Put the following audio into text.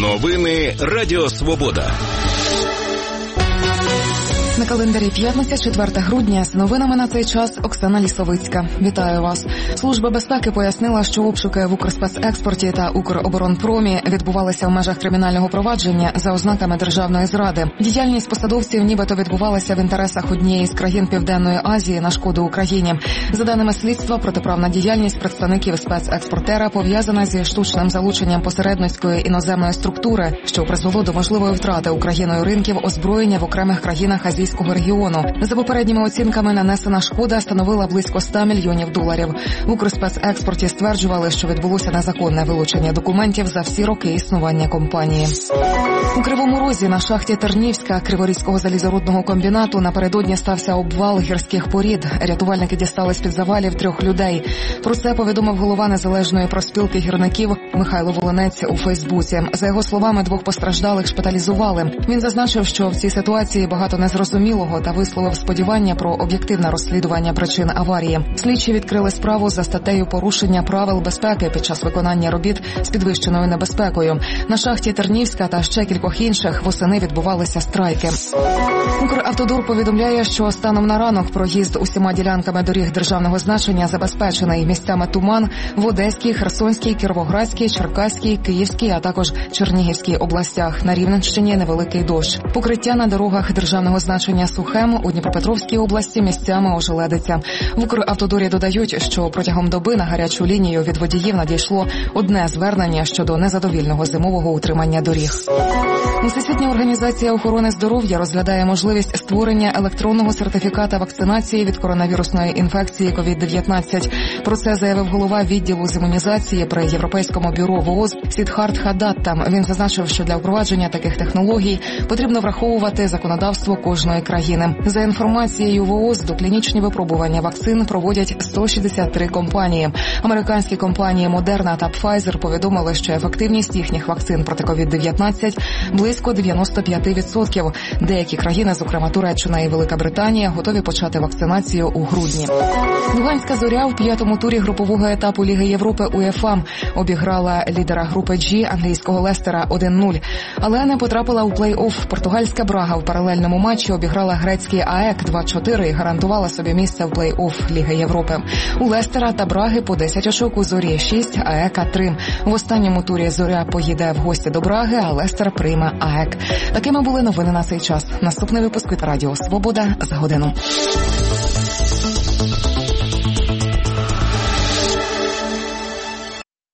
Новини Радіо Свобода. На календарі п'ятниця, 4 грудня. З новинами на цей час Оксана Лісовицька. Вітаю вас. Служба безпеки пояснила, що обшуки в Укрспецекспорті та Укроборонпромі відбувалися в межах кримінального провадження за ознаками державної зради. Діяльність посадовців нібито відбувалася в інтересах однієї з країн Південної Азії на шкоду Україні. За даними слідства, протиправна діяльність представників спецекспортера пов'язана зі штучним залученням посередницької іноземної структури, що призвело до можливої втрати Україною ринків озброєння в окремих країнах азійського регіону. За попередніми оцінками, нанесена шкода становила близько $100 мільйонів. В Укрспецекспорті стверджували, що відбулося незаконне вилучення документів за всі роки існування компанії. У Кривому Розі на шахті Тернівська Криворізького залізорудного комбінату напередодні стався обвал гірських порід. Рятувальники дістали з-під завалів 3 людей. Про це повідомив голова Незалежної профспілки гірників Михайло Волинець у Фейсбуці. За його словами, 2 постраждалих шпиталізували. Він зазначив, що в цій ситуації багато незрозумілого та висловив сподівання про об'єктивне розслідування причин аварії. Слідчі відкрили справу за статтею порушення правил безпеки під час виконання робіт з підвищеною небезпекою. На шахті Тернівська та ще кількох інших восени відбувалися страйки. Укравтодор повідомляє, що станом на ранок проїзд усіма ділянками доріг державного значення забезпечений. Місцями туман в Одеській, Херсонській, Кіровоградській, Черкаській, Київській, а також Чернігівській областях. На Рівненщині невеликий дощ. Покриття на дорогах державного значення сухим, у Дніпропетровській області місцями ожеледиться. В Укравтодорі додають, що протягом доби на гарячу лінію від водіїв надійшло одне звернення щодо незадовільного зимового утримання доріг. Всесвітня організація охорони здоров'я розглядає можливість створення електронного сертифіката вакцинації від коронавірусної інфекції COVID-19. Про це заявив голова відділу з імунізації при Європейському бюро ВООЗ Сідхарт Хадатта. Він зазначив, що для впровадження таких технологій потрібно враховувати законодавство кожної країни. За інформацією ВООЗ, доклінічні випробування вакцин проводять 163 компанії. Американські компанії Moderna та Pfizer повідомили, що ефективність їхніх вакцин проти COVID-19 близько 95%. Деякі країни, зокрема Туреччина і Велика Британія, готові почати вакцинацію у грудні. Луганська зоря в 5-му турі групового етапу Ліги Європи УЄФА обіграла лідера групи G англійського Лестера 1-0. Але не потрапила у плей-офф. Португальська Брага в паралельному матчі обіграла грецький АЕК 2-4 і гарантувала собі місце в плей-офф Ліги Європи. У Лестера та Браги по 10 очок, у Зорі 6, АЕКа 3. В останньому турі Зоря поїде в гості до Браги, а Лестер прийме АЕК. Такими були новини на цей час. Наступний випуск від Радіо Свобода за годину.